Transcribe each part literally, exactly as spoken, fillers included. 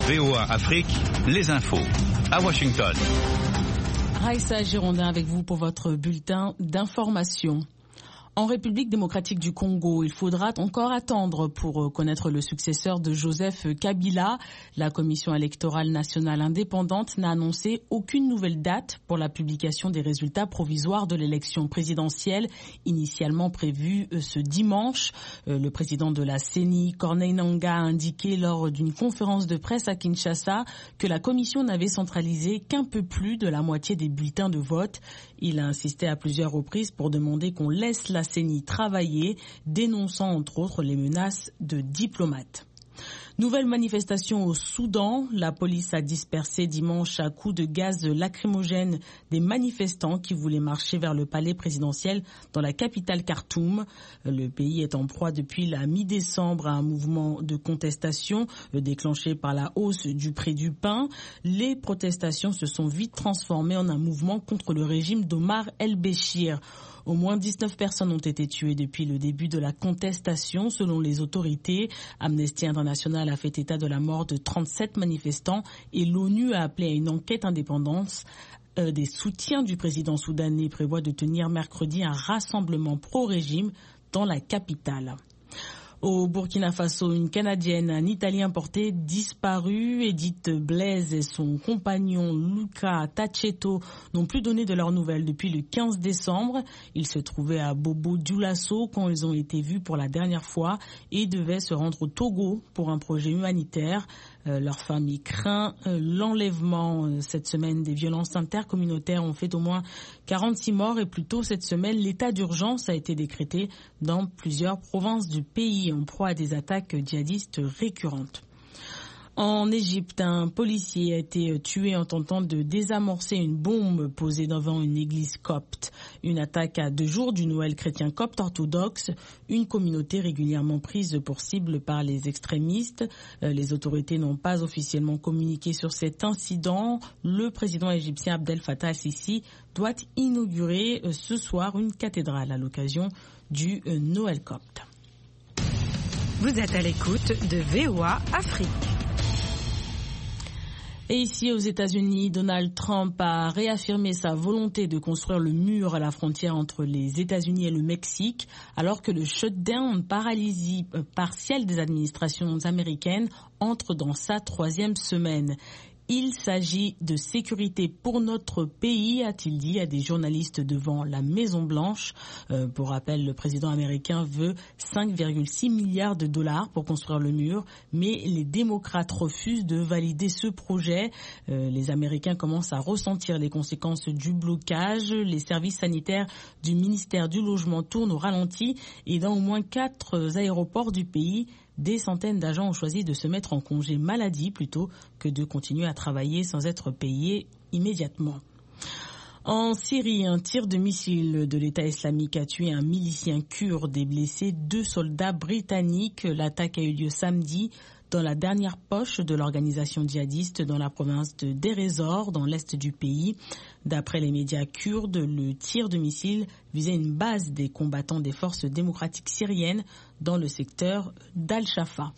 V O A Afrique, les infos. À Washington. Raïssa Girondin avec vous pour votre bulletin d'information. En République démocratique du Congo, il faudra encore attendre pour connaître le successeur de Joseph Kabila. La Commission électorale nationale indépendante n'a annoncé aucune nouvelle date pour la publication des résultats provisoires de l'élection présidentielle initialement prévue ce dimanche. Le président de la C E N I, Corneille Nangaa, a indiqué lors d'une conférence de presse à Kinshasa que la commission n'avait centralisé qu'un peu plus de la moitié des bulletins de vote. Il a insisté à plusieurs reprises pour demander qu'on laisse la C E N I travailler, dénonçant entre autres les menaces de diplomates. Nouvelle manifestation au Soudan. La police a dispersé dimanche à coups de gaz lacrymogène des manifestants qui voulaient marcher vers le palais présidentiel dans la capitale Khartoum. Le pays est en proie depuis la mi-décembre à un mouvement de contestation déclenché par la hausse du prix du pain. Les protestations se sont vite transformées en un mouvement contre le régime d'Omar el-Béchir. Au moins dix-neuf personnes ont été tuées depuis le début de la contestation, selon les autorités. Amnesty International a fait état de la mort de trente-sept manifestants et l'ONU a appelé à une enquête indépendante. Euh, des soutiens du président soudanais prévoient de tenir mercredi un rassemblement pro-régime dans la capitale. Au Burkina Faso, une Canadienne, un Italien porté disparu. Edith Blaise et son compagnon Luca Tacchetto n'ont plus donné de leurs nouvelles depuis le quinze décembre. Ils se trouvaient à Bobo Dioulasso quand ils ont été vus pour la dernière fois et devaient se rendre au Togo pour un projet humanitaire. Euh, leur famille craint euh, l'enlèvement. Euh, cette semaine, des violences intercommunautaires ont fait au moins quarante-six morts et plus tôt cette semaine, l'état d'urgence a été décrété dans plusieurs provinces du pays en proie à des attaques djihadistes récurrentes. En Égypte, un policier a été tué en tentant de désamorcer une bombe posée devant une église copte. Une attaque à deux jours du Noël chrétien copte orthodoxe, une communauté régulièrement prise pour cible par les extrémistes. Les autorités n'ont pas officiellement communiqué sur cet incident. Le président égyptien Abdel Fattah al-Sisi doit inaugurer ce soir une cathédrale à l'occasion du Noël copte. Vous êtes à l'écoute de V O A Afrique. Et ici aux États-Unis, Donald Trump a réaffirmé sa volonté de construire le mur à la frontière entre les États-Unis et le Mexique, alors que le shutdown, paralysie partielle des administrations américaines, entre dans sa troisième semaine. Il s'agit de sécurité pour notre pays, a-t-il dit à des journalistes devant la Maison-Blanche. Euh, pour rappel, le président américain veut cinq virgule six milliards de dollars pour construire le mur, mais les démocrates refusent de valider ce projet. Euh, les Américains commencent à ressentir les conséquences du blocage. Les services sanitaires du ministère du Logement tournent au ralenti et dans au moins quatre aéroports du pays, des centaines d'agents ont choisi de se mettre en congé maladie plutôt que de continuer à travailler sans être payés immédiatement. En Syrie, un tir de missile de l'État islamique a tué un milicien kurde et blessé deux soldats britanniques. L'attaque a eu lieu samedi dans la dernière poche de l'organisation djihadiste dans la province de Deir ez-Zor, dans l'est du pays. D'après les médias kurdes, le tir de missile visait une base des combattants des forces démocratiques syriennes dans le secteur d'Al-Shafa.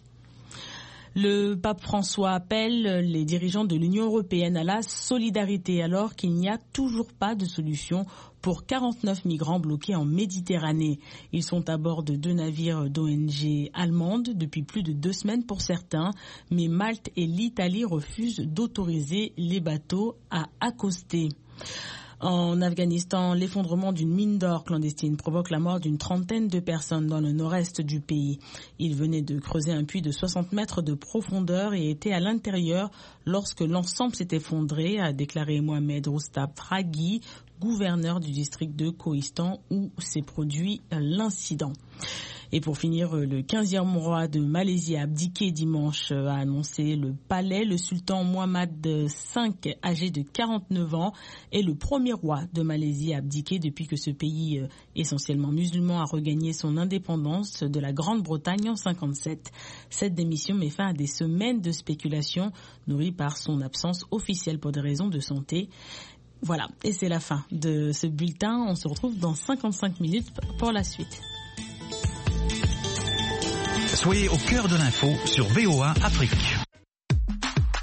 Le pape François appelle les dirigeants de l'Union européenne à la solidarité alors qu'il n'y a toujours pas de solution pour quarante-neuf migrants bloqués en Méditerranée. Ils sont à bord de deux navires d'O N G allemandes depuis plus de deux semaines pour certains, mais Malte et l'Italie refusent d'autoriser les bateaux à accoster. En Afghanistan, l'effondrement d'une mine d'or clandestine provoque la mort d'une trentaine de personnes dans le nord-est du pays. Ils venaient de creuser un puits de soixante mètres de profondeur et étaient à l'intérieur lorsque l'ensemble s'est effondré, a déclaré Mohamed Roustab Fraghi, gouverneur du district de Kohistan où s'est produit l'incident. Et pour finir, le quinzième roi de Malaisie a abdiqué dimanche, a annoncé le palais. Le sultan Mohammed cinq, âgé de quarante-neuf ans, est le premier roi de Malaisie à abdiquer depuis que ce pays essentiellement musulman a regagné son indépendance de la Grande-Bretagne en cinquante-sept. Cette démission met fin à des semaines de spéculation nourries par son absence officielle pour des raisons de santé. Voilà, et c'est la fin de ce bulletin. On se retrouve dans cinquante-cinq minutes pour la suite. Soyez au cœur de l'info sur V O A Afrique.